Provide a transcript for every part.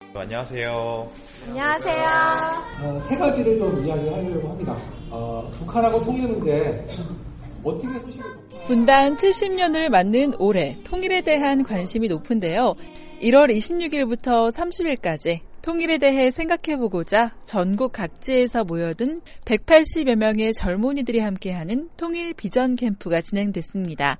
안녕하세요. 안녕하세요. 세 가지를 좀 이야기하려고 합니다. 북한하고 통일 문제 어떻게 소식을 분단 70년을 맞는 올해 통일에 대한 관심이 높은데요. 1월 26일부터 30일까지 통일에 대해 생각해보고자 전국 각지에서 모여든 180여 명의 젊은이들이 함께하는 통일 비전 캠프가 진행됐습니다.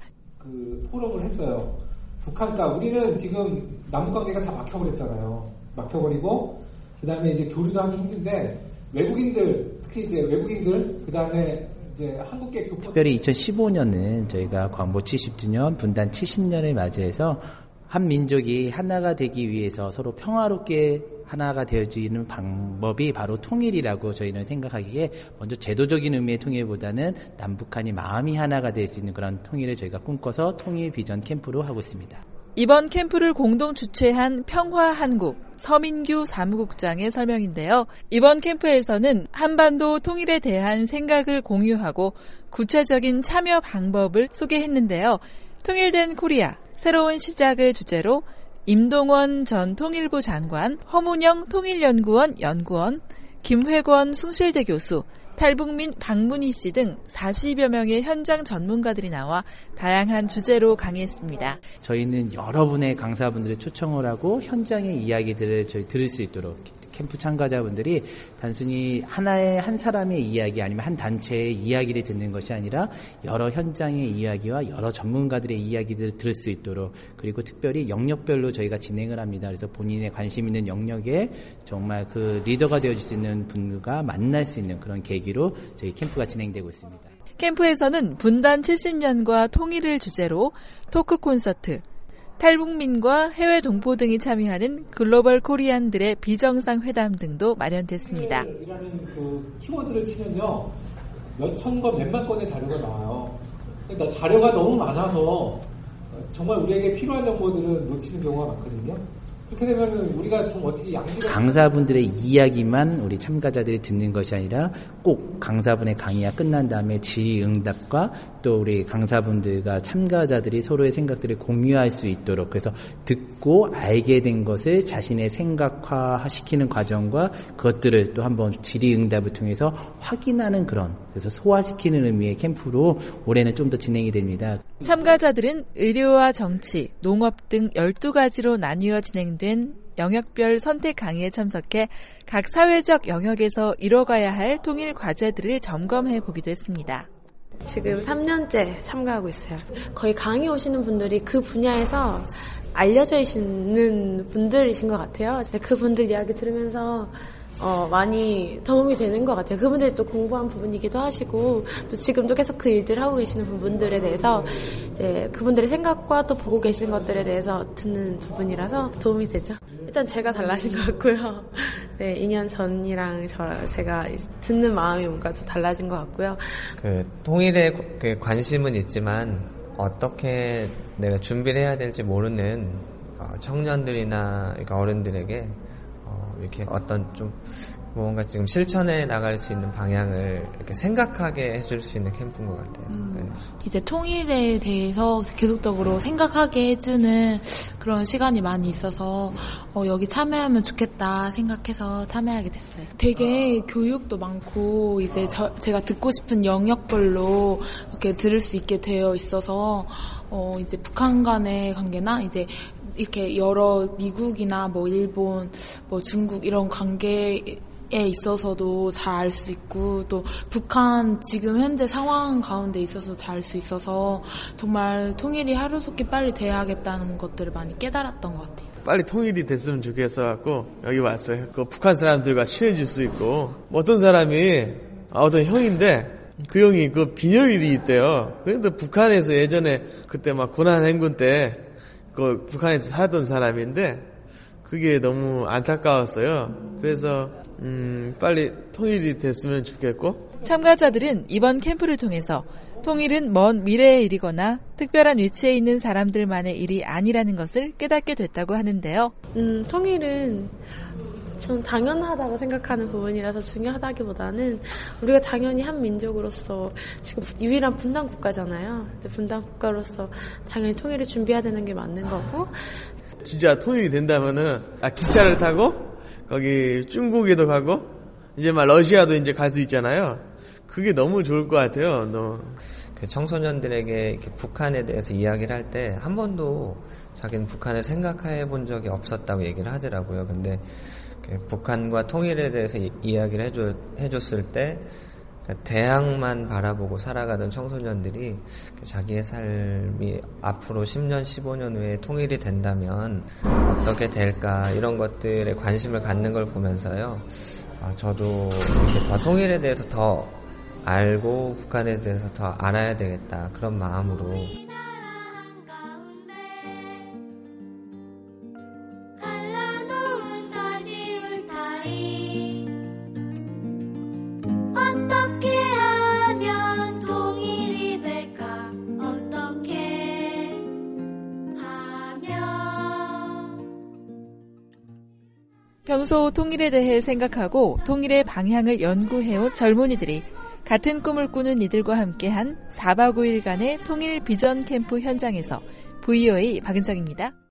포럼을 했어요. 북한과 우리는 지금 남북관계가 다 막혀버렸잖아요. 막혀버리고 그다음에 이제 교류도 하기 힘든데 외국인들 특히 이제 외국인들 그다음에 이제 한국계 교포 특별히 2015년은 저희가 광복 70주년, 분단 70년을 맞이해서 한 민족이 하나가 되기 위해서 서로 평화롭게 하나가 되어지는 방법이 바로 통일이라고 저희는 생각하기에 먼저 제도적인 의미의 통일보다는 남북한이 마음이 하나가 될 수 있는 그런 통일을 저희가 꿈꿔서 통일 비전 캠프로 하고 있습니다. 이번 캠프를 공동 주최한 평화한국 서민규 사무국장의 설명인데요. 이번 캠프에서는 한반도 통일에 대한 생각을 공유하고 구체적인 참여 방법을 소개했는데요. 통일된 코리아, 새로운 시작을 주제로 임동원 전 통일부 장관, 허문영 통일연구원 연구원, 김회권 숭실대 교수, 탈북민 박문희 씨 등 40여 명의 현장 전문가들이 나와 다양한 주제로 강의했습니다. 저희는 여러분의 강사분들을 초청을 하고 현장의 이야기들을 저희 들을 수 있도록 캠프 참가자분들이 단순히 한 사람의 이야기 아니면 한 단체의 이야기를 듣는 것이 아니라 여러 현장의 이야기와 여러 전문가들의 이야기들을 들을 수 있도록 그리고 특별히 영역별로 저희가 진행을 합니다. 그래서 본인의 관심 있는 영역에 정말 그 리더가 되어줄 수 있는 분과 만날 수 있는 그런 계기로 저희 캠프가 진행되고 있습니다. 캠프에서는 분단 70년과 통일을 주제로 토크 콘서트, 탈북민과 해외 동포 등이 참여하는 글로벌 코리안들의 비정상회담 등도 마련됐습니다. 이라는 키워드를 치면요. 몇천 건, 몇만 건의 자료가 나와요. 그러니까 자료가 너무 많아서 정말 우리에게 필요한 정보들은 놓치는 경우가 많거든요. 그렇게 되면 우리가 좀 어떻게 강사분들의 이야기만 우리 참가자들이 듣는 것이 아니라 꼭 강사분의 강의가 끝난 다음에 질의응답과 또 우리 강사분들과 참가자들이 서로의 생각들을 공유할 수 있도록 그래서 듣고 알게 된 것을 자신의 생각화시키는 과정과 그것들을 또 한번 질의응답을 통해서 확인하는 그런 그래서 소화시키는 의미의 캠프로 올해는 좀 더 진행이 됩니다. 참가자들은 의료와 정치, 농업 등 12가지로 나뉘어 진행된 영역별 선택 강의에 참석해 각 사회적 영역에서 이뤄가야 할 통일 과제들을 점검해 보기도 했습니다. 지금 3년째 참가하고 있어요. 거의 강의 오시는 분들이 그 분야에서 알려져 있는 분들이신 것 같아요. 그분들 이야기 들으면서 많이 도움이 되는 것 같아요. 그분들이 또 공부한 부분이기도 하시고 또 지금도 계속 그 일들을 하고 계시는 부분들에 대해서 이제 그분들의 생각과 또 보고 계시는 것들에 대해서 듣는 부분이라서 도움이 되죠. 일단 제가 달라진 것 같고요. 네, 2년 전이랑 제가 듣는 마음이 뭔가 좀 달라진 것 같고요. 통일에 관심은 있지만 어떻게 내가 준비를 해야 될지 모르는 청년들이나 어른들에게 이렇게 어떤 좀 뭔가 지금 실천해 나갈 수 있는 방향을 이렇게 생각하게 해줄 수 있는 캠프인 것 같아요. 네. 이제 통일에 대해서 계속적으로 생각하게 해주는 그런 시간이 많이 있어서 여기 참여하면 좋겠다 생각해서 참여하게 됐어요. 되게 교육도 많고 이제 제가 듣고 싶은 영역별로 이렇게 들을 수 있게 되어 있어서 이제 북한 간의 관계나 이제 이렇게 여러 미국이나 일본, 중국 이런 관계에 있어서도 잘 알 수 있고 또 북한 지금 현재 상황 가운데 있어서 잘 알 수 있어서 정말 통일이 하루속히 빨리 돼야겠다는 것들을 많이 깨달았던 것 같아요. 빨리 통일이 됐으면 좋겠어갖고 여기 왔어요. 북한 사람들과 친해질 수 있고 어떤 사람이 어떤 형인데 그 형이 비녀일이 있대요. 그런데 북한에서 예전에 그때 고난 행군 때 북한에서 살던 사람인데 그게 너무 안타까웠어요. 그래서 빨리 통일이 됐으면 좋겠고 참가자들은 이번 캠프를 통해서 통일은 먼 미래의 일이거나 특별한 위치에 있는 사람들만의 일이 아니라는 것을 깨닫게 됐다고 하는데요. 통일은 전 당연하다고 생각하는 부분이라서 중요하다기보다는 우리가 당연히 한 민족으로서 지금 유일한 분단 국가잖아요. 분단 국가로서 당연히 통일을 준비해야 되는 게 맞는 거고 진짜 통일이 된다면은 기차를 타고 거기 중국에도 가고 이제 막 러시아도 이제 갈 수 있잖아요. 그게 너무 좋을 것 같아요. 그 청소년들에게 이렇게 북한에 대해서 이야기를 할 때 한 번도 자기는 북한을 생각해 본 적이 없었다고 얘기를 하더라고요. 근데 북한과 통일에 대해서 이야기를 해줬을 때 대학만 바라보고 살아가던 청소년들이 자기의 삶이 앞으로 10년, 15년 후에 통일이 된다면 어떻게 될까 이런 것들에 관심을 갖는 걸 보면서요. 저도 이렇게 더 통일에 대해서 더 알고 북한에 대해서 더 알아야 되겠다 그런 마음으로 어떻게 하면 통일이 될까? 어떻게 하면 평소 통일에 대해 생각하고 통일의 방향을 연구해온 젊은이들이 같은 꿈을 꾸는 이들과 함께한 4박 5일간의 통일 비전 캠프 현장에서 VOA 박은정입니다.